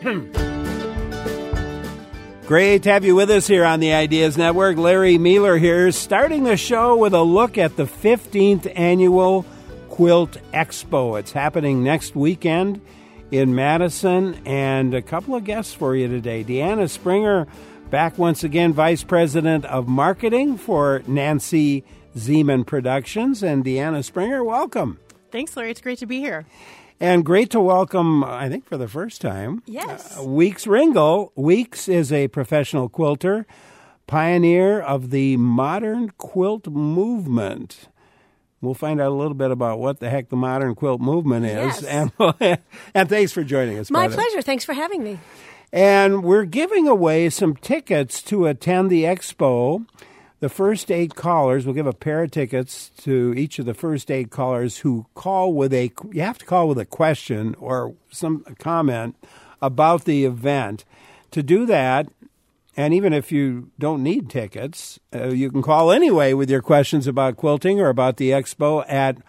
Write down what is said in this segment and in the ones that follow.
Great to have you with us here on the Ideas Network. Larry Mueller here, starting the show with a look at the 15th Annual Quilt Expo. It's happening next weekend in Madison, and a couple of guests for you today. Deanna Springer, back once again, Vice President of Marketing for Nancy Zeman Productions. And Deanna Springer, welcome. Thanks, Larry. It's great to be here. And great to welcome, I think for the first time, yes, Weeks Ringel. Weeks is a professional quilter, pioneer of the modern quilt movement. We'll find out a little bit about what the heck the modern quilt movement is. Yes. And thanks for joining us. My pleasure. Thanks for having me. And we're giving away some tickets to attend the expo. The first 8 callers, we'll give a pair of tickets to each of the first 8 callers who call with you have to call with a question or some comment about the event. To do that, and even if you don't need tickets, you can call anyway with your questions about quilting or about the expo at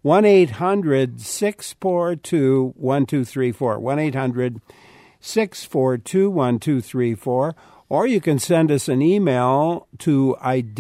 1-800-642-1234, 1-800-642-1234. Or you can send us an email to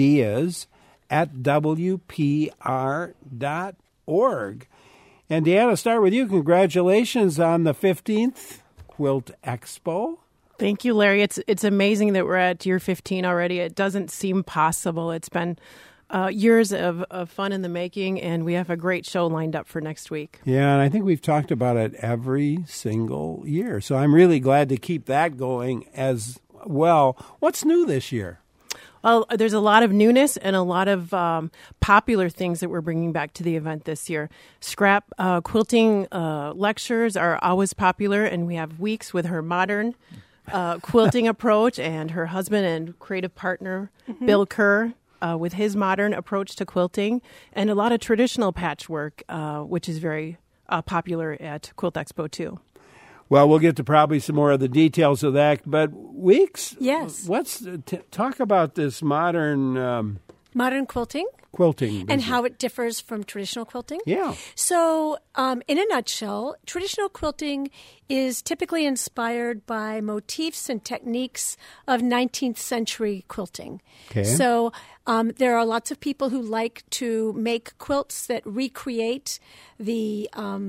ideas@wpr.org. And Deanna, start with you. Congratulations on the 15th Quilt Expo. Thank you, Larry. It's amazing that we're at year 15 already. It doesn't seem possible. It's been years of fun in the making, and we have a great show lined up for next week. Yeah, and I think we've talked about it every single year. So I'm really glad to keep that going as well. What's new this year? Well, there's a lot of newness and a lot of popular things that we're bringing back to the event this year. Scrap quilting lectures are always popular, and we have Weeks with her modern quilting approach, and her husband and creative partner, Bill Kerr, with his modern approach to quilting, and a lot of traditional patchwork, which is very popular at Quilt Expo too. Well, we'll get to probably some more of the details of that, but Weeks, yes, let's talk about this modern quilting business. And how it differs from traditional quilting. Yeah. So, in a nutshell, traditional quilting is typically inspired by motifs and techniques of 19th century quilting. Okay. So, there are lots of people who like to make quilts that recreate the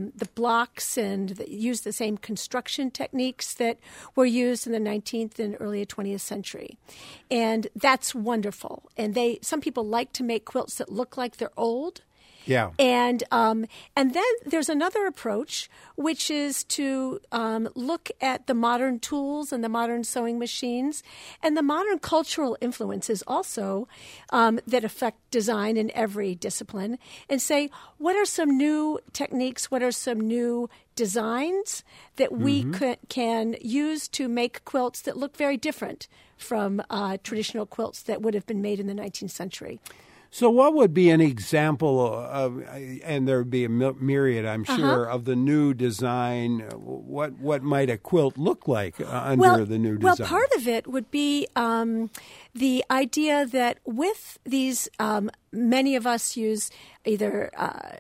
blocks and use the same construction techniques that were used in the 19th and early 20th century. And that's wonderful. And some people like to make quilts that look like they're old. Yeah. And then there's another approach, which is to look at the modern tools and the modern sewing machines and the modern cultural influences also that affect design in every discipline, and say, what are some new techniques, what are some new designs that we can use to make quilts that look very different from traditional quilts that would have been made in the 19th century. So what would be an example of, and there would be a myriad, I'm sure, of the new design? What might a quilt look like under the new design? Well, part of it would be the idea that with these, many of us use either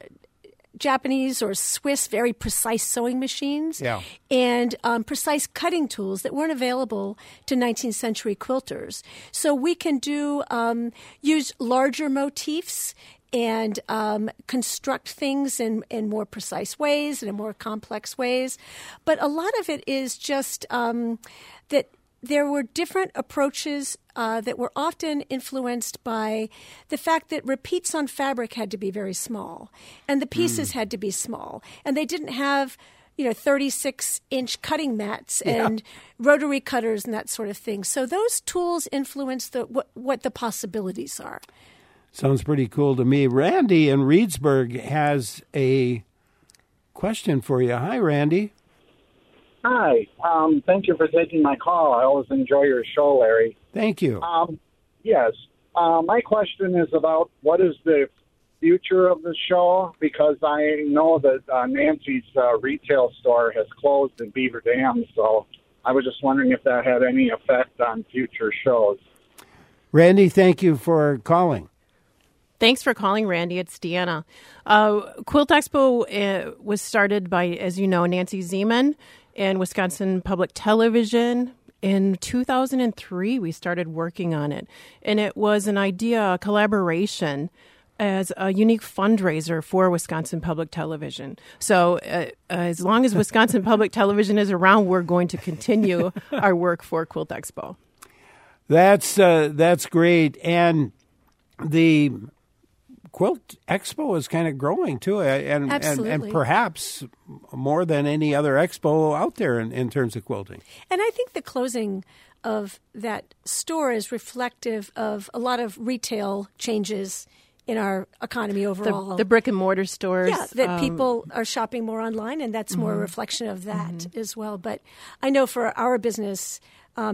Japanese or Swiss very precise sewing machines and precise cutting tools that weren't available to 19th century quilters. So we can use larger motifs and construct things in more precise ways and in more complex ways. But a lot of it is just that there were different approaches that were often influenced by the fact that repeats on fabric had to be very small, and the pieces had to be small, and they didn't have 36-inch cutting mats and rotary cutters and that sort of thing. So those tools influence what the possibilities are. Sounds pretty cool to me. Randy in Reedsburg has a question for you. Hi, Randy. Hi. Thank you for taking my call. I always enjoy your show, Larry. Thank you. Yes. My question is about what is the future of the show, because I know that Nancy's retail store has closed in Beaver Dam, so I was just wondering if that had any effect on future shows. Randy, thank you for calling. Thanks for calling, Randy. It's Deanna. Quilt Expo was started by, as you know, Nancy Zeman, and Wisconsin Public Television. In 2003, we started working on it, and it was an idea, a collaboration as a unique fundraiser for Wisconsin Public Television. So as long as Wisconsin Public Television is around, we're going to continue our work for Quilt Expo. That's great. And the Quilt Expo is kind of growing too, and perhaps more than any other expo out there in terms of quilting. And I think the closing of that store is reflective of a lot of retail changes in our economy overall. The brick and mortar stores. Yeah, that people are shopping more online, and that's more a reflection of that as well. But I know for our business,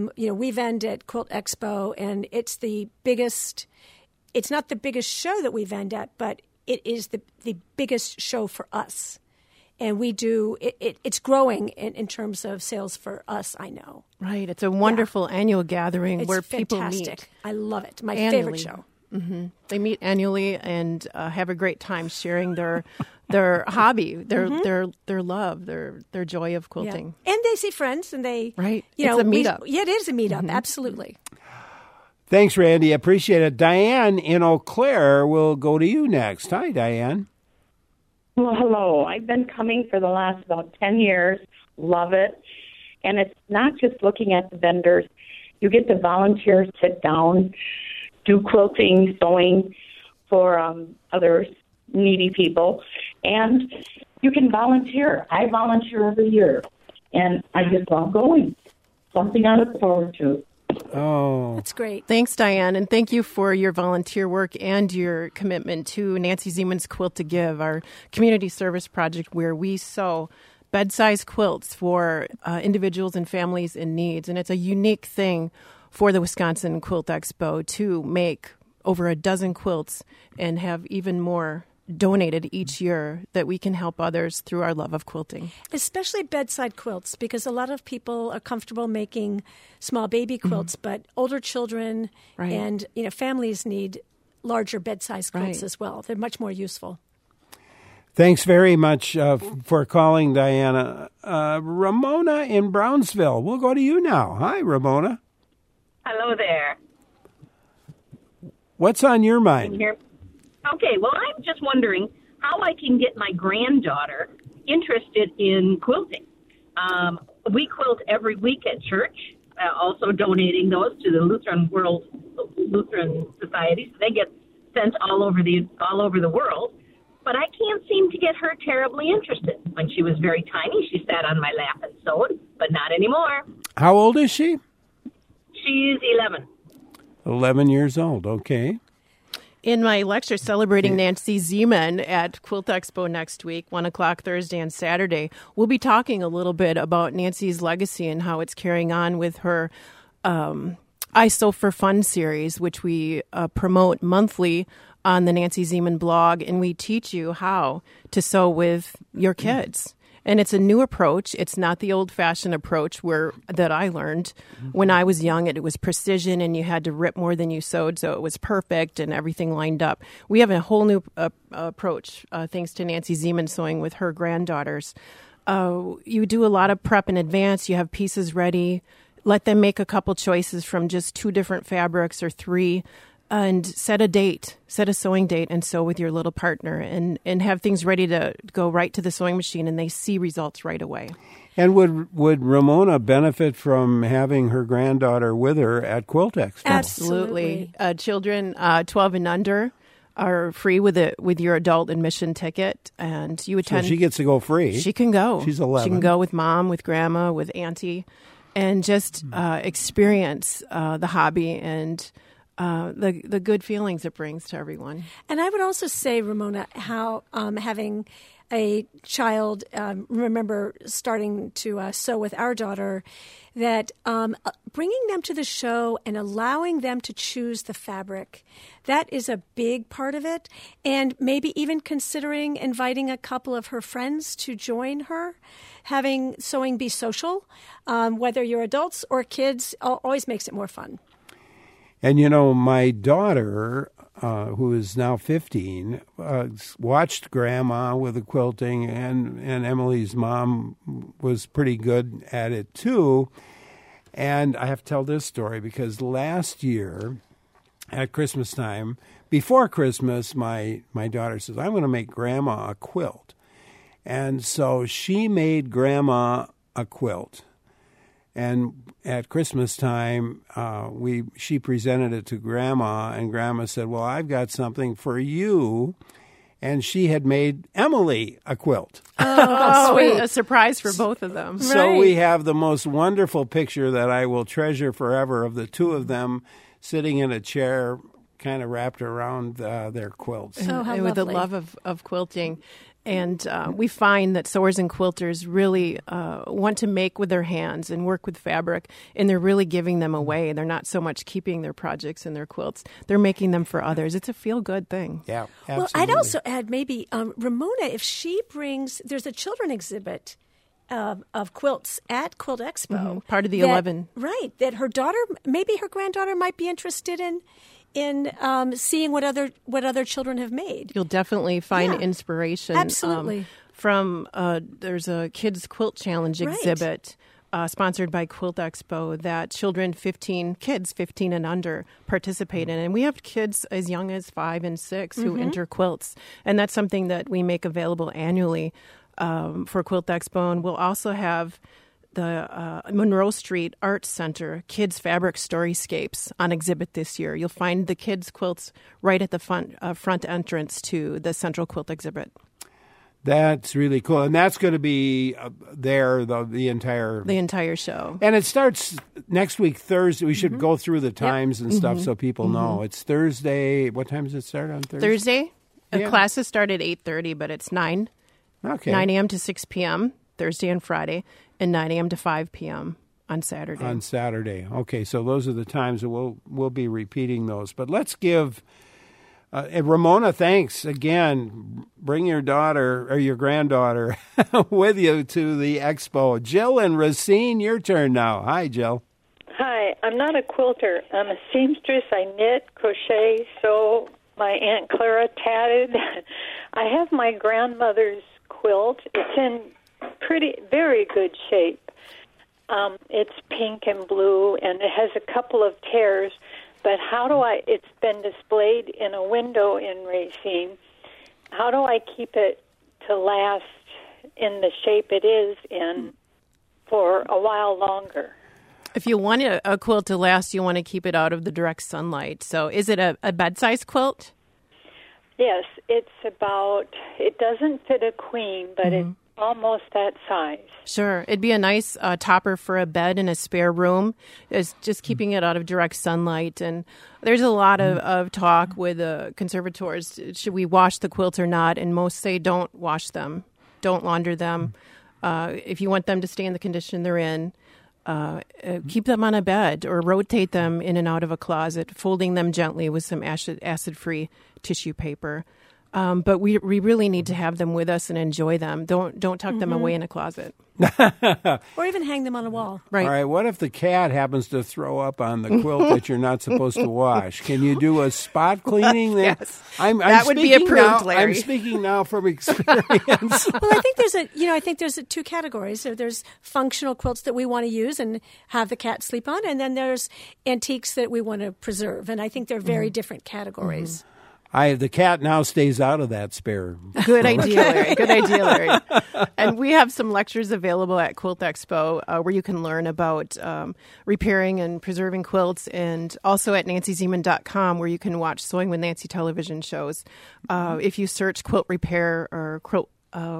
we vend at Quilt Expo, and it's the biggest. It's not the biggest show that we vend at, but it is the biggest show for us. And we do, it's growing in terms of sales for us, I know. Right. It's a wonderful annual gathering where people meet. I love it. My annually. favorite show. Mm-hmm. They meet annually and have a great time sharing their hobby, their love, their joy of quilting. Yeah. And they see friends, and they it's a meetup. It is a meetup. Absolutely. Thanks, Randy. Appreciate it. Diane in Eau Claire will go to you next. Hi, Diane. Well, hello. I've been coming for the last about 10 years. Love it. And it's not just looking at the vendors. You get to volunteer, sit down, do quilting, sewing for other needy people. And you can volunteer. I volunteer every year. And I just love going. Something I look forward to. Oh, that's great. Thanks, Diane, and thank you for your volunteer work and your commitment to Nancy Ziemann's Quilt to Give, our community service project where we sew bed-size quilts for individuals and families in needs. And it's a unique thing for the Wisconsin Quilt Expo to make over a dozen quilts and have even more donated each year that we can help others through our love of quilting. Especially bedside quilts, because a lot of people are comfortable making small baby quilts, but older children and families need larger bed-size quilts as well. They're much more useful. Thanks very much for calling, Diana. Ramona in Brownsville. We'll go to you now. Hi, Ramona. Hello there. What's on your mind? Okay, well, I'm just wondering how I can get my granddaughter interested in quilting. We quilt every week at church, also donating those to the Lutheran Society, so they get sent all over the world. But I can't seem to get her terribly interested. When she was very tiny, she sat on my lap and sewed, but not anymore. How old is she? She's 11. 11 years old, okay. In my lecture celebrating Nancy Ziemann at Quilt Expo next week, 1 o'clock Thursday and Saturday, we'll be talking a little bit about Nancy's legacy and how it's carrying on with her I Sew for Fun series, which we promote monthly on the Nancy Ziemann blog, and we teach you how to sew with your kids. And it's a new approach. It's not the old-fashioned approach that I learned when I was young. It was precision, and you had to rip more than you sewed, so it was perfect and everything lined up. We have a whole new approach, thanks to Nancy Ziemann sewing with her granddaughters. You do a lot of prep in advance. You have pieces ready. Let them make a couple choices from just 2 different fabrics or 3. And set a sewing date and sew with your little partner and have things ready to go right to the sewing machine, and they see results right away. And would Ramona benefit from having her granddaughter with her at Quilt Expo? Absolutely. Children 12 and under are free with your adult admission ticket, and you attend. So she gets to go free. She can go. She's 11. She can go with mom, with grandma, with auntie, and just experience the hobby and the good feelings it brings to everyone. And I would also say, Ramona, how having a child, remember starting to sew with our daughter, that bringing them to the show and allowing them to choose the fabric, that is a big part of it. And maybe even considering inviting a couple of her friends to join her, having sewing be social, whether you're adults or kids, always makes it more fun. And, my daughter who is now 15, watched Grandma with the quilting, and Emily's mom was pretty good at it too. And I have to tell this story because last year at Christmas time, before Christmas, my daughter says, I'm going to make Grandma a quilt. And so she made Grandma a quilt. And at Christmas time, she presented it to Grandma, and Grandma said, well, I've got something for you. And she had made Emily a quilt. Oh, sweet. A surprise for both of them. So we have the most wonderful picture that I will treasure forever of the two of them sitting in a chair kind of wrapped around their quilts. Oh, how with the lovely. love of quilting. And we find that sewers and quilters really want to make with their hands and work with fabric, and they're really giving them away. They're not so much keeping their projects and their quilts. They're making them for others. It's a feel-good thing. Yeah, absolutely. Well, I'd also add maybe Ramona, if she brings, there's a children exhibit of quilts at Quilt Expo. Part of the that- 11. Right, that her daughter, maybe her granddaughter might be interested in seeing what other children have made. You'll definitely find Yeah. inspiration. Absolutely. From there's a kids quilt challenge Right. exhibit sponsored by Quilt Expo that kids 15 and under participate in, and we have kids as young as 5 and 6 who enter quilts, and that's something that we make available annually for Quilt Expo. And we'll also have the Monroe Street Arts Center Kids Fabric Storyscapes on exhibit this year. You'll find the kids' quilts right at the front entrance to the Central Quilt exhibit. That's really cool. And that's going to be there the entire show. And it starts next week, Thursday. We should go through the times and stuff so people know. It's Thursday. What time does it start on Thursday? Thursday, Yeah. classes start at 8:30, but it's 9 a.m. to 6 p.m. Thursday and Friday, and 9 a.m. to 5 p.m. on Saturday. On Saturday. Okay, so those are the times that we'll be repeating those. But let's give Ramona, thanks again. Bring your daughter or your granddaughter with you to the expo. Jill and Racine, your turn now. Hi, Jill. Hi, I'm not a quilter. I'm a seamstress. I knit, crochet, sew. My Aunt Clara tatted. I have my grandmother's quilt. It's in very good shape. It's pink and blue, and it has a couple of tears. But it's been displayed in a window in Racine. How do I keep it to last in the shape it is in for a while longer? If you want a quilt to last, you want to keep it out of the direct sunlight. So is it a bed-size quilt? Yes, it doesn't fit a queen, but it's almost that size. Sure. It'd be a nice topper for a bed in a spare room. It's just keeping it out of direct sunlight. And there's a lot of talk with conservators. Should we wash the quilts or not? And most say don't wash them. Don't launder them. If you want them to stay in the condition they're in, keep them on a bed or rotate them in and out of a closet, folding them gently with some acid-free tissue paper. But we really need to have them with us and enjoy them. Don't tuck them away in a closet. Or even hang them on a wall. Right. All right, what if the cat happens to throw up on the quilt that you're not supposed to wash? Can you do a spot cleaning there? Yes. That would be approved, Larry. I'm speaking now from experience. Well, I think there's two categories. So there's functional quilts that we want to use and have the cat sleep on, and then there's antiques that we want to preserve. And I think they're very different categories. The cat now stays out of that spare. Good idea, Larry. Good idea, Larry. And we have some lectures available at Quilt Expo where you can learn about repairing and preserving quilts, and also at nancyzieman.com where you can watch Sewing with Nancy television shows. If you search quilt repair or quilt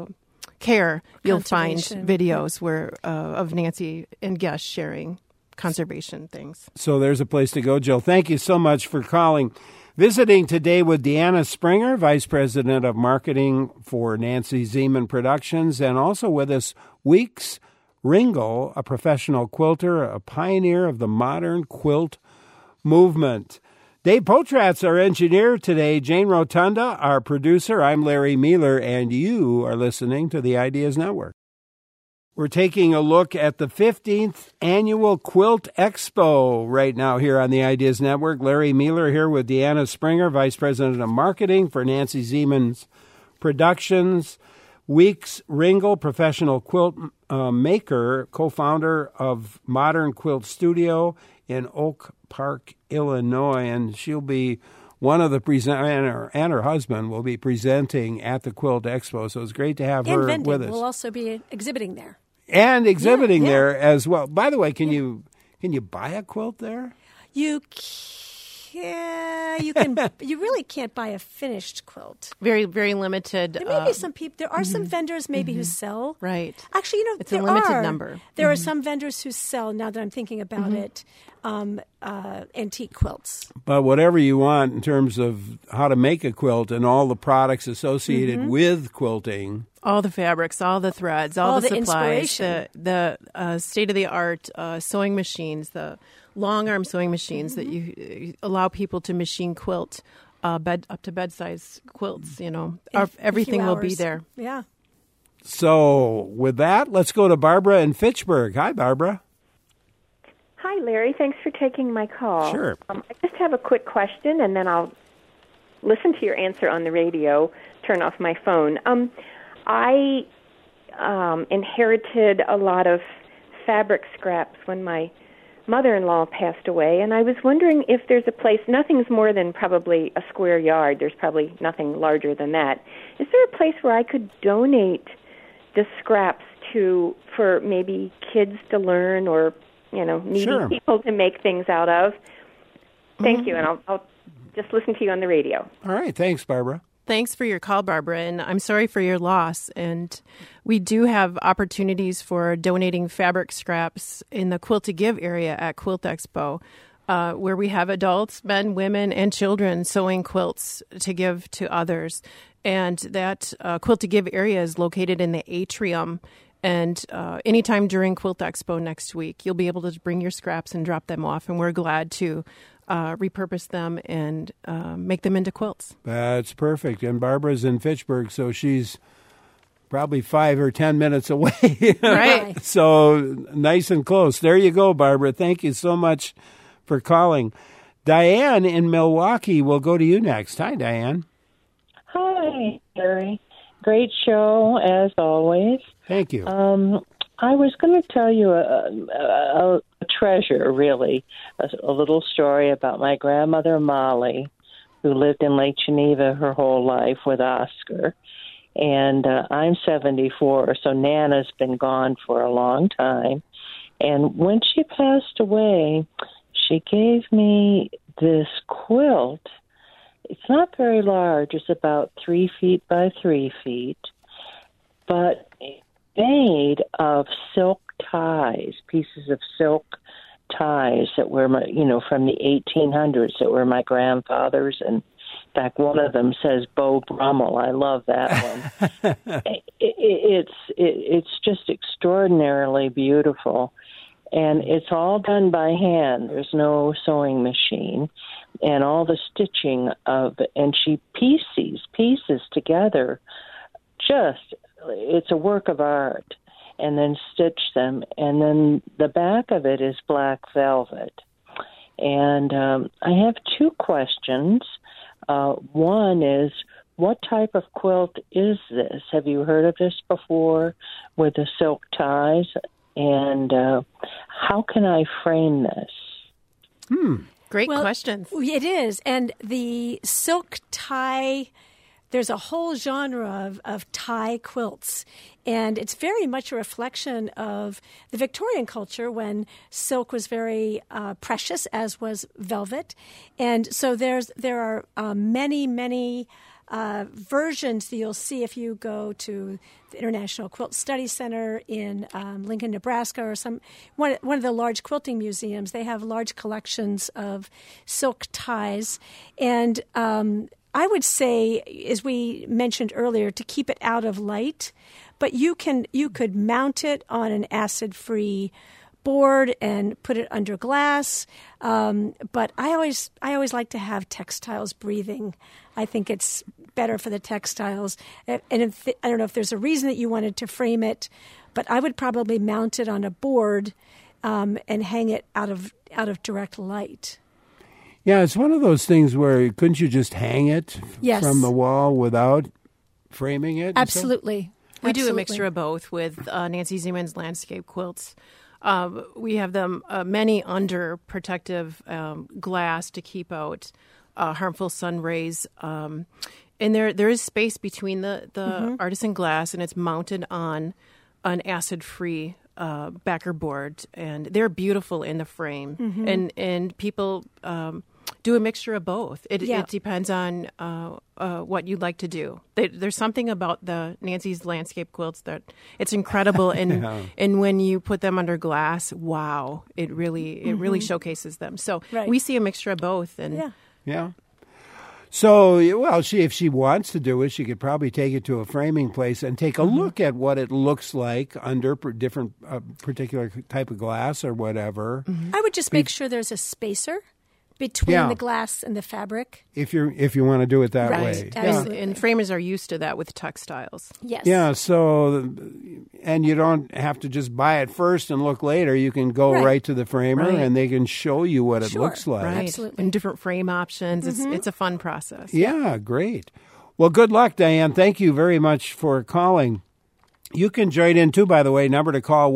care, you'll find videos of Nancy and guests sharing conservation things. So there's a place to go, Jill. Thank you so much for calling. Visiting today with Deanna Springer, Vice President of Marketing for Nancy Zieman Productions, and also with us, Weeks Ringel, a professional quilter, a pioneer of the modern quilt movement. Dave Potratz, our engineer today, Jane Rotunda, our producer. I'm Larry Mealer, and you are listening to the Ideas Network. We're taking a look at the 15th Annual Quilt Expo right now here on the Ideas Network. Larry Mueller here with Deanna Springer, Vice President of Marketing for Nancy Siemens Productions. Weeks Ringel, professional quilt maker, co-founder of Modern Quilt Studio in Oak Park, Illinois, and she'll be one of the and her husband will be presenting at the Quilt Expo. So it's great to have her with us. We'll also be exhibiting there. And exhibiting there as well. By the way, can you buy a quilt there? You can. You really can't buy a finished quilt. Very, very limited. There may be some people. There are some vendors maybe who sell. Right. Actually, it's a limited number. There are some vendors who sell. Now that I'm thinking about it, antique quilts. But whatever you want in terms of how to make a quilt and all the products associated with quilting. All the fabrics, all the threads, all the supplies, the state-of-the-art sewing machines, the long-arm sewing machines that you allow people to machine quilt, up to bed-size quilts, everything will be there. Yeah. So with that, let's go to Barbara in Fitchburg. Hi, Barbara. Hi, Larry. Thanks for taking my call. Sure. I just have a quick question, and then I'll listen to your answer on the radio, turn off my phone. I inherited a lot of fabric scraps when my mother-in-law passed away, and I was wondering if there's a place, nothing's more than probably a square yard, there's probably nothing larger than that. Is there a place where I could donate the scraps for maybe kids to learn or, needy people to make things out of? Thank you, and I'll just listen to you on the radio. All right, thanks, Barbara. Thanks for your call, Barbara, and I'm sorry for your loss. And we do have opportunities for donating fabric scraps in the Quilt to Give area at Quilt Expo, where we have adults, men, women, and children sewing quilts to give to others. And that Quilt to Give area is located in the atrium. And anytime during Quilt Expo next week, you'll be able to bring your scraps and drop them off, and we're glad to repurpose them and make them into quilts. That's perfect. And Barbara's in Fitchburg, so she's probably 5 or 10 minutes away. Right. So nice and close. There you go, Barbara. Thank you so much for calling. Diane in Milwaukee will go to you next. Hi, Diane. Hi, Larry. Great show, as always. Thank you. I was going to tell you a treasure, really, a little story about my grandmother, Molly, who lived in Lake Geneva her whole life with Oscar. And I'm 74, so Nana's been gone for a long time. And when she passed away, she gave me this quilt. It's not very large. It's about 3 feet by 3 feet, but made of silk ties, pieces of silk ties that were, from the 1800s that were my grandfather's. And in fact, one of them says Beau Brummel. I love that one. It's just extraordinarily beautiful. And it's all done by hand. There's no sewing machine. And all the stitching and she pieced these pieces together. It's a work of art. And then stitch them. And then the back of it is black velvet. And I have 2 questions. One is, what type of quilt is this? Have you heard of this before with the silk ties? And how can I frame this? Great questions. It is. And the silk tie, there's a whole genre of tie quilts. And it's very much a reflection of the Victorian culture when silk was very precious, as was velvet. And so there are many versions that you'll see if you go to the International Quilt Study Center in Lincoln, Nebraska, or one of the large quilting museums. They have large collections of silk ties. And I would say, as we mentioned earlier, to keep it out of light. But you could mount it on an acid-free board and put it under glass. But I always like to have textiles breathing. I think it's better for the textiles. And I don't know if there's a reason that you wanted to frame it, but I would probably mount it on a board and hang it out of direct light. Yeah, it's one of those things where couldn't you just hang it from the wall without framing it? Absolutely. We do a mixture of both with Nancy Ziemann's landscape quilts. We have them many under protective glass to keep out harmful sun rays. And there is space between the artisan glass, and it's mounted on an acid-free backer board, and they're beautiful in the frame. And people do a mixture of both. It depends on what you'd like to do. There's something about the Nancy's landscape quilts that it's incredible, and when you put them under glass, wow, it really showcases them. So we see a mixture of both, and yeah. So, well, if she wants to do it, she could probably take it to a framing place and take a look at what it looks like under different particular type of glass or whatever. I would just make sure there's a spacer between the glass and the fabric. If you want to do it that way. Absolutely. And framers are used to that with textiles. Yes. Yeah, so, and you don't have to just buy it first and look later. You can go right to the framer and they can show you what it looks like. Right. Absolutely. And different frame options. It's a fun process. Yeah, great. Well, good luck, Diane. Thank you very much for calling. You can join in too, by the way. Number to call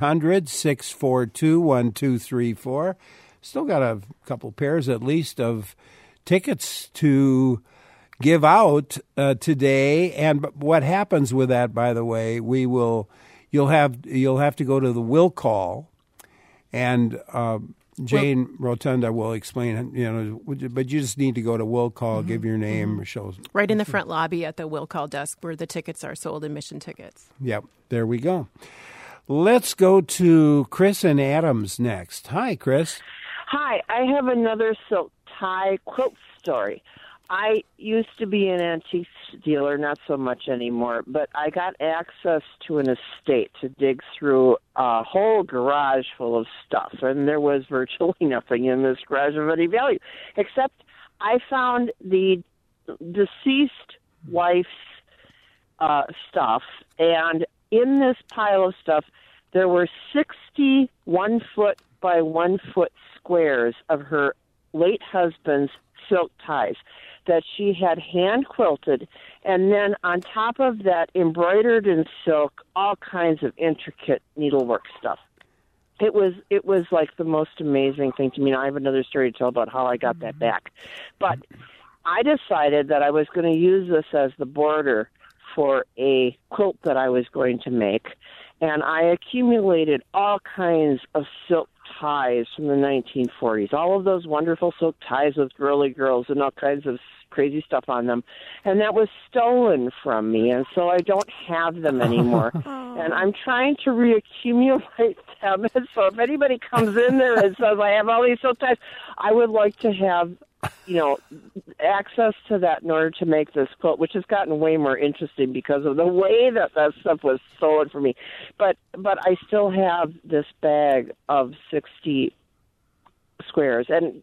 1-800-642-1234. Still got a couple pairs at least of tickets to give out today. And what happens with that, by the way, you'll have to go to the will call, and Jane Rotunda will explain. But you just need to go to will call, give your name, show right in the front lobby at the will call desk where the tickets are sold, admission tickets. Yep, there we go. Let's go to Chris and Adams next. Hi, Chris. Hi, I have another silk tie quilt story. I used to be an antique dealer, not so much anymore, but I got access to an estate to dig through a whole garage full of stuff, and there was virtually nothing in this garage of any value, except I found the deceased wife's stuff, and in this pile of stuff, there were 60 1-foot by 1-foot squares of her late husband's silk ties that she had hand quilted, and then on top of that, embroidered in silk, all kinds of intricate needlework stuff. It was like the most amazing thing to me. Now, I have another story to tell about how I got that back, but I decided that I was going to use this as the border for a quilt that I was going to make, and I accumulated all kinds of silk ties from the 1940s, all of those wonderful silk ties with girly girls and all kinds of crazy stuff on them, and that was stolen from me, and so I don't have them anymore. And I'm trying to reaccumulate them, and so if anybody comes in there and says, I have all these silk ties, I would like to have access to that in order to make this quilt, which has gotten way more interesting because of the way that stuff was stolen from me. But I still have this bag of 60 squares, and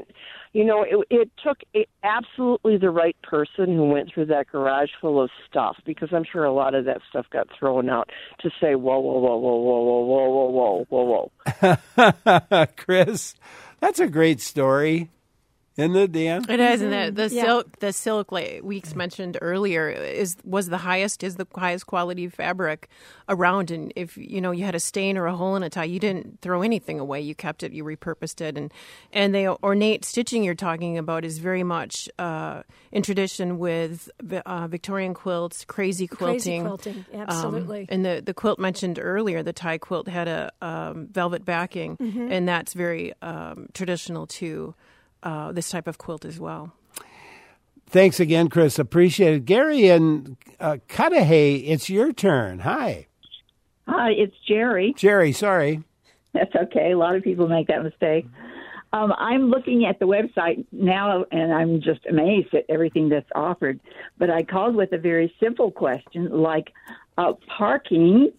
it took absolutely the right person who went through that garage full of stuff, because I'm sure a lot of that stuff got thrown out, to say, whoa, whoa, whoa, whoa, whoa, whoa, whoa, whoa, whoa, whoa. Chris, that's a great story. Isn't it, Dan? It is, and the silk, like Weeks mentioned earlier, is the highest quality fabric around. And if you had a stain or a hole in a tie, you didn't throw anything away. You kept it, you repurposed it, and the ornate stitching you're talking about is very much in tradition with Victorian quilts, crazy quilting. Crazy quilting, absolutely. And the quilt mentioned earlier, the tie quilt, had a velvet backing, and that's very traditional too. This type of quilt as well. Thanks again, Chris. Appreciate it. Gary and Cudahy, it's your turn. Hi. Hi, it's Jerry. Jerry, sorry. That's okay. A lot of people make that mistake. I'm looking at the website now, and I'm just amazed at everything that's offered. But I called with a very simple question, like parking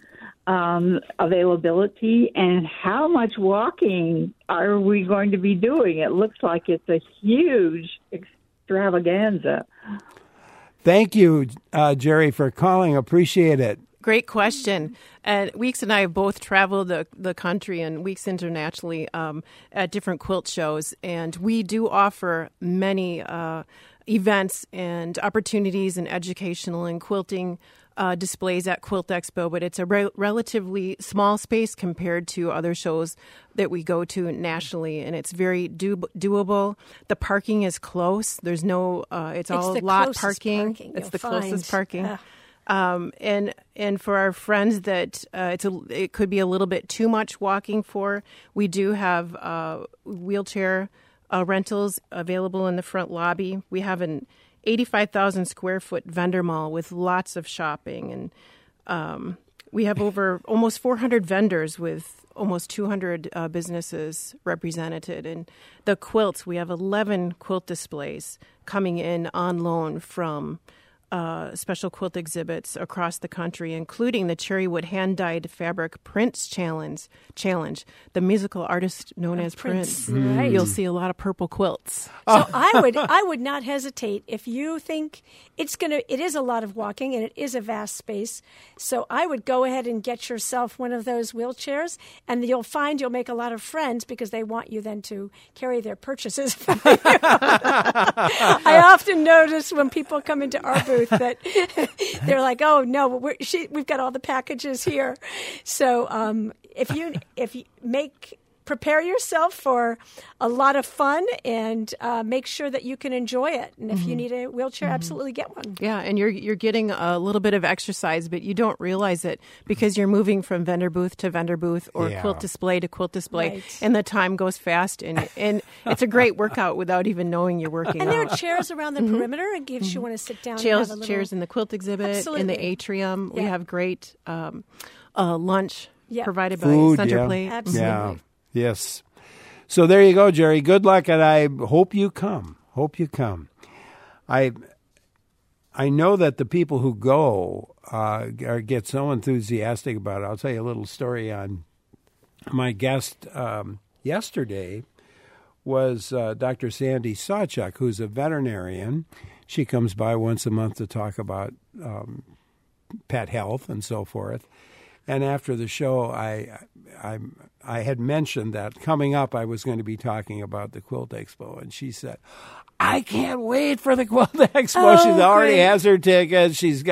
availability, and how much walking are we going to be doing? It looks like it's a huge extravaganza. Thank you, Jerry, for calling. Appreciate it. Great question. And Weeks and I have both traveled the country and Weeks internationally at different quilt shows. And we do offer many events and opportunities and educational and quilting displays at Quilt Expo, but it's a relatively small space compared to other shows that we go to nationally, and it's very doable. The parking is close. There's no, it's all lot parking. It's the closest parking. And for our friends that it could be a little bit too much walking for, we do have wheelchair rentals available in the front lobby. We have an 85,000 square foot vendor mall with lots of shopping, and we have almost 400 vendors with almost 200 businesses represented. And the quilts, we have 11 quilt displays coming in on loan from special quilt exhibits across the country, including the Cherrywood Hand-Dyed Fabric Prince Challenge, the musical artist known as Prince. Right. You'll see a lot of purple quilts. So I would not hesitate if you think it is a lot of walking and it is a vast space. So I would go ahead and get yourself one of those wheelchairs, and you'll find you'll make a lot of friends because they want you then to carry their purchases for you. I often notice when people come into our booth that they're like, "Oh no, we've got all the packages here." So if you prepare yourself for a lot of fun and make sure that you can enjoy it. And if you need a wheelchair, absolutely get one. Yeah, and you're getting a little bit of exercise, but you don't realize it because you're moving from vendor booth to vendor booth or quilt display to quilt display, Right. and the time goes fast. And it's a great workout without even knowing you're working. And there out. are chairs around the perimeter in case you want to sit down. and have a little... Chairs in the quilt exhibit, in the atrium. We have great lunch provided by Centerplate. Absolutely. Yeah. Yes. So there you go, Jerry. Good luck, and I hope you come. I know that the people who go get so enthusiastic about it. I'll tell you a little story on my guest yesterday was Dr. Sandy Sawchuk, who's a veterinarian. She comes by once a month to talk about pet health and so forth. And after the show, I had mentioned that coming up I was going to be talking about the Quilt Expo, and she said, "I can't wait for the Quilt Expo." She already has her tickets. She's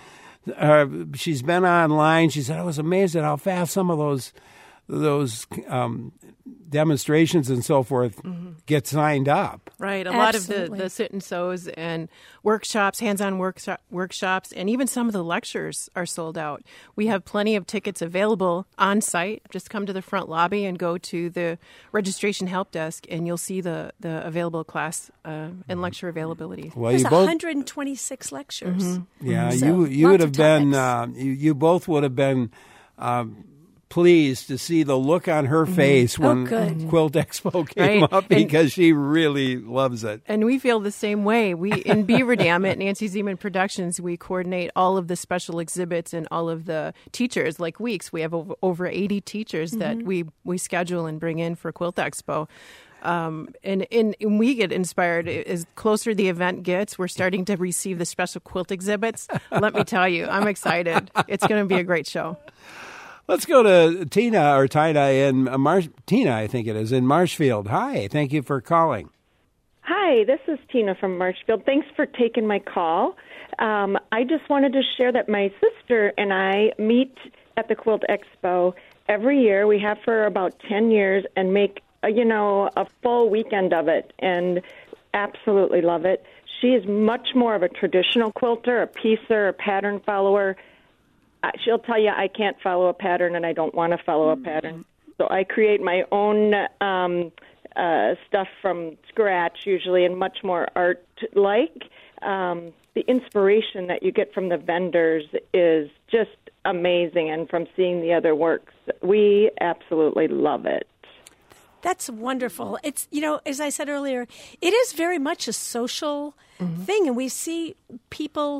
been online. She said, "I was amazed at how fast some of those demonstrations and so forth get signed up." Right. A lot of the sit and sews and workshops, hands-on workshops, and even some of the lectures are sold out. We have plenty of tickets available on site. Just come to the front lobby and go to the registration help desk, and you'll see the available class and lecture availability. Well, There's 126 lectures. Yeah, So, you would have been topics. you both would have been pleased to see the look on her face when Quilt Expo came up, because she really loves it. And we feel the same way. We in Beaver Dam at Nancy Zeman Productions, we coordinate all of the special exhibits and all of the teachers. Like Weeks, we have over 80 teachers that we schedule and bring in for Quilt Expo. And we get inspired. As closer the event gets, we're starting to receive the special quilt exhibits. Let me tell you, I'm excited. It's going to be a great show. Let's go to Tina in Tina, I think it is, in Marshfield. Hi, thank you for calling. Hi, this is Tina from Marshfield. Thanks for taking my call. I just wanted to share that my sister and I meet at the Quilt Expo every year. We have for about 10 years and make, a full weekend of it, and absolutely love it. She is much more of a traditional quilter, a piecer, a pattern follower. She'll tell you I can't follow a pattern and I don't want to follow a pattern. So I create my own stuff from scratch usually, and much more art-like. The inspiration that you get from the vendors is just amazing, and from seeing the other works, we absolutely love it. That's wonderful. It's, as I said earlier, it is very much a social thing, and we see people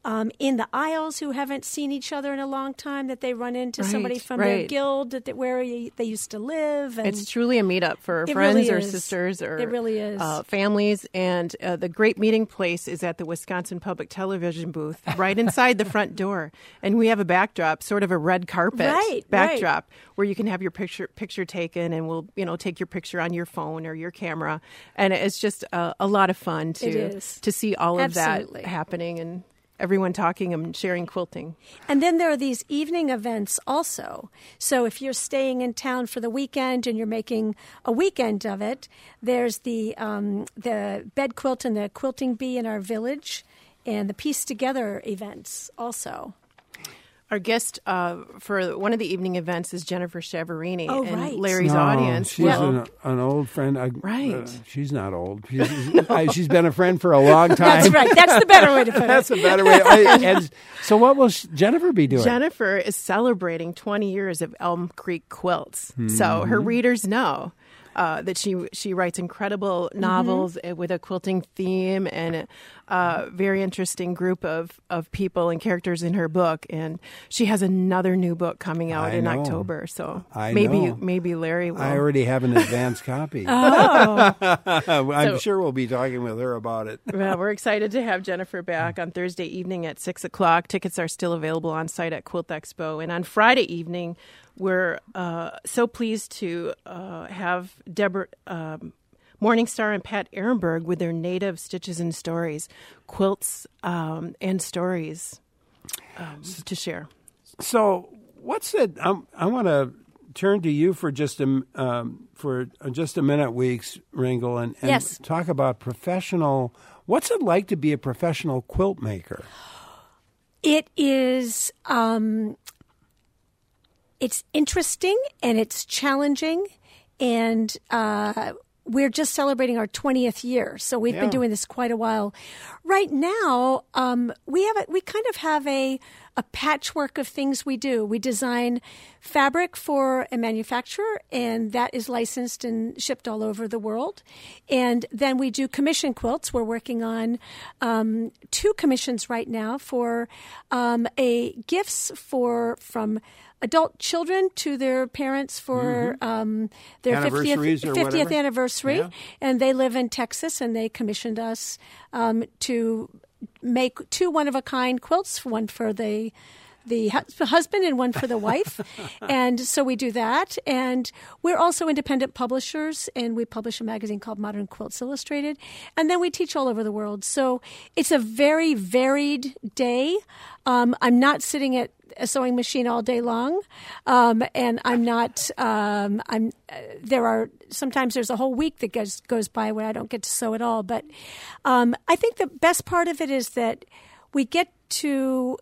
in the aisles who haven't seen each other in a long time, that they run into somebody from their guild where they used to live. And it's truly a meetup for friends or sisters or it really is. Families. And the great meeting place is at the Wisconsin Public Television booth right inside the front door. And we have a backdrop, sort of a red carpet backdrop, where you can have your picture taken, and we'll take your picture on your phone or your camera. And it's just a lot of fun to see all of that happening and everyone talking and sharing quilting. And then there are these evening events also. So if you're staying in town for the weekend and you're making a weekend of it, there's the bed quilt and the quilting bee in our village and the Piece Together events also. Our guest for one of the evening events is Jennifer Chavarini and Larry's audience. She's an old friend. She's not old. She's been a friend for a long time. That's right. That's the better way to put it. That's a better way. And so what will Jennifer be doing? Jennifer is celebrating 20 years of Elm Creek Quilts. Mm-hmm. So her readers know that she writes incredible novels with a quilting theme and a very interesting group of people and characters in her book. And she has another new book coming out in October. So maybe Larry will. I already have an advanced copy. I'm sure we'll be talking with her about it. Well, we're excited to have Jennifer back on Thursday evening at 6 o'clock. Tickets are still available on site at Quilt Expo. And on Friday evening, we're so pleased to have Deborah Morningstar and Pat Ehrenberg with their Native Stitches and Stories, quilts and stories to share. So what's it? I want to turn to you for just a minute, Weeks, Ringel, and talk about professional. What's it like to be a professional quilt maker? It is. It's interesting and it's challenging, and we're just celebrating our 20th year, so we've been doing this quite a while. Right now, we kind of have a patchwork of things we do. We design fabric for a manufacturer, and that is licensed and shipped all over the world. And then we do commission quilts. We're working on 2 commissions right now for gifts from adult children to their parents for their 50th anniversary. Yeah. And they live in Texas, and they commissioned us to make 2 one-of-a-kind quilts, one for the husband and one for the wife. And so we do that. And we're also independent publishers, and we publish a magazine called Modern Quilts Illustrated. And then we teach all over the world. So it's a very varied day. I'm not sitting at a sewing machine all day long, and I'm not. Sometimes there's a whole week that goes by where I don't get to sew at all. But I think the best part of it is that we get to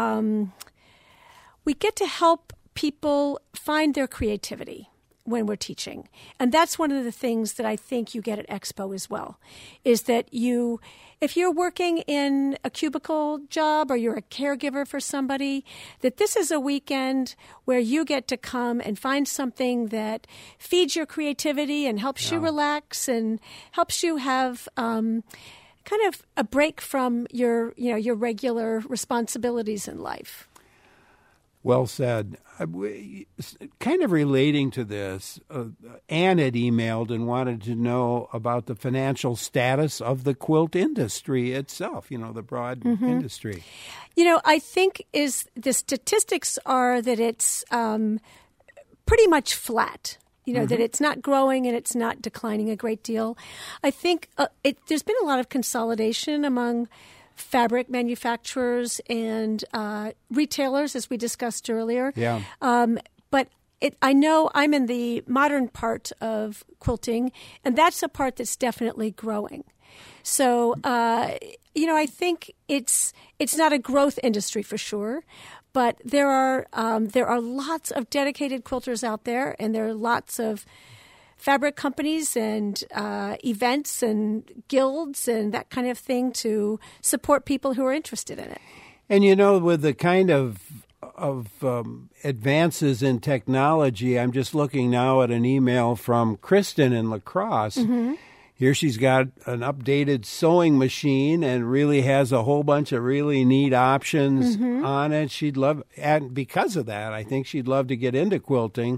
help people find their creativity when we're teaching, and that's one of the things that I think you get at Expo as well, is that if you're working in a cubicle job or you're a caregiver for somebody, that this is a weekend where you get to come and find something that feeds your creativity and helps you relax and helps you have kind of a break from your regular responsibilities in life. Well said. Kind of relating to this, Ann had emailed and wanted to know about the financial status of the quilt industry itself, the broad industry. I think the statistics are that it's pretty much flat. That it's not growing and it's not declining a great deal. I think there's been a lot of consolidation among fabric manufacturers and retailers, as we discussed earlier. Yeah. But I know I'm in the modern part of quilting, and that's a part that's definitely growing. So, I think it's not a growth industry for sure, but there are lots of dedicated quilters out there, and there are lots of fabric companies and events and guilds and that kind of thing to support people who are interested in it. And with the kind of advances in technology, I'm just looking now at an email from Kristen in La Crosse. Here she's got an updated sewing machine and really has a whole bunch of really neat options on it. She'd love, and because of that, I think she'd love to get into quilting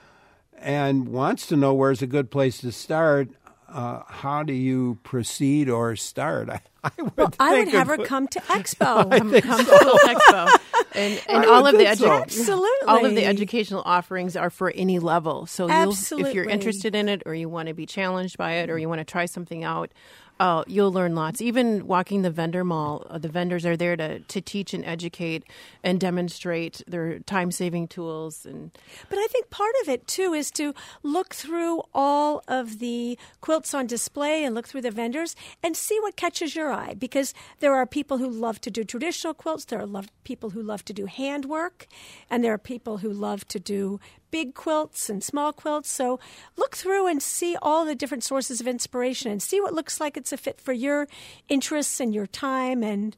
and wants to know where's a good place to start. How do you proceed or start? I would have her come to Expo. Come to Quilt Expo. And all of the absolutely. all of the educational offerings are for any level. So Absolutely. if you're interested in it or you want to be challenged by it or you want to try something out, you'll learn lots. Even walking the vendor mall, the vendors are there to teach and educate and demonstrate their time-saving tools. But I think part of it, too, is to look through all of the quilts on display and look through the vendors and see what catches your eye. Because there are people who love to do traditional quilts. There are people who love to do handwork. And there are people who love to do big quilts and small quilts. So look through and see all the different sources of inspiration and see what looks like it's a fit for your interests and your time, and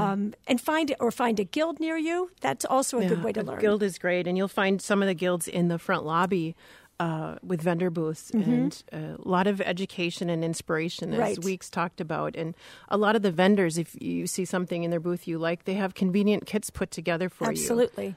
find a guild near you. That's also a good way to learn. Guild is great, and you'll find some of the guilds in the front lobby with vendor booths and a lot of education and inspiration, as Weeks talked about. And a lot of the vendors, if you see something in their booth you like, they have convenient kits put together for you. Absolutely.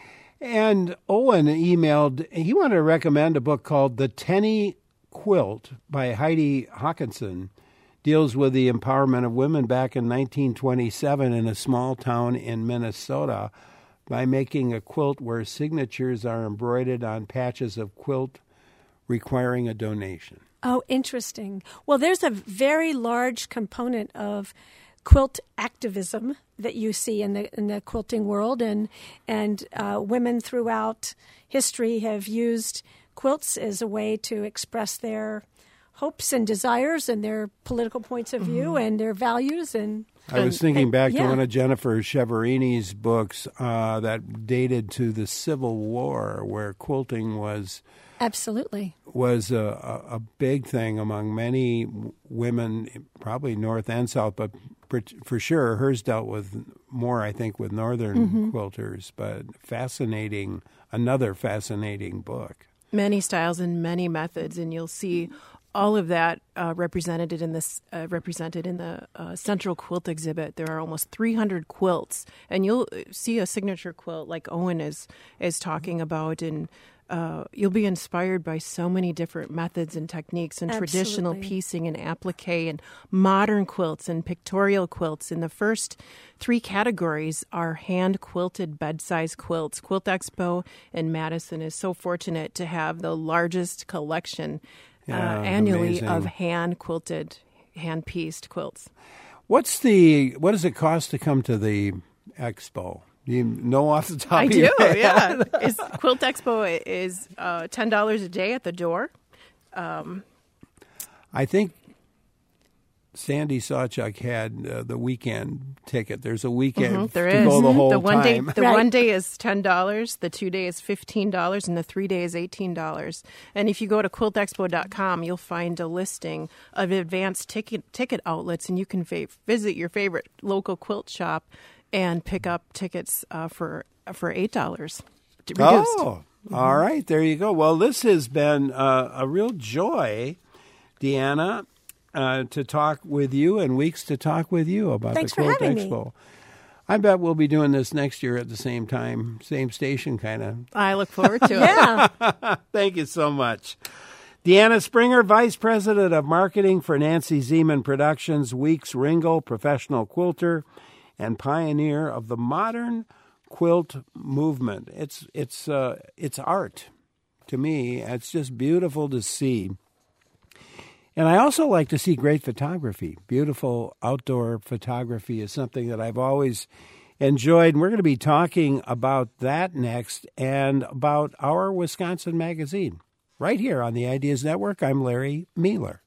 And Owen emailed, he wanted to recommend a book called The Tenny Quilt by Heidi Hawkinson. Deals with the empowerment of women back in 1927 in a small town in Minnesota by making a quilt where signatures are embroidered on patches of quilt requiring a donation. Oh, interesting. Well, there's a very large component of quilt activism that you see in the quilting world, and women throughout history have used quilts as a way to express their hopes and desires and their political points of view and their values. And I was thinking back to one of Jennifer Cheverini's books that dated to the Civil War, where quilting was a big thing among many women, probably North and South, but for sure hers dealt with more, I think, with Northern quilters. But another fascinating book. Many styles and many methods, and you'll see all of that represented in the Central Quilt exhibit. There are almost 300 quilts, and you'll see a signature quilt like Owen is talking about, and you'll be inspired by so many different methods and techniques, and traditional piecing and applique, and modern quilts and pictorial quilts. And the first three categories are hand-quilted bed-size quilts. Quilt Expo in Madison is so fortunate to have the largest collection annually of hand-quilted, hand-pieced quilts. What does it cost to come to the expo? You know off the top of your head? Yeah. Quilt Expo is $10 a day at the door. I think Sandy Sawchuk had the weekend ticket. There's a weekend to go the whole time. The 1 day is $10, the 2 day is $15, and the 3 day is $18. And if you go to quiltexpo.com, you'll find a listing of advanced ticket outlets, and you can visit your favorite local quilt shop and pick up tickets for $8. Reduced. Oh, all right. There you go. Well, this has been a real joy, Deanna, to talk with you, and Weeks to talk with you about the Quilt Expo. Me. I bet we'll be doing this next year at the same time, same station, kind of. I look forward to it. Yeah. Thank you so much. Deanna Springer, Vice President of Marketing for Nancy Zeman Productions, Weeks Ringel, professional quilter, and pioneer of the modern quilt movement. It's art to me. It's just beautiful to see. And I also like to see great photography. Beautiful outdoor photography is something that I've always enjoyed. And we're going to be talking about that next, and about Our Wisconsin Magazine right here on the Ideas Network. I'm Larry Mueller.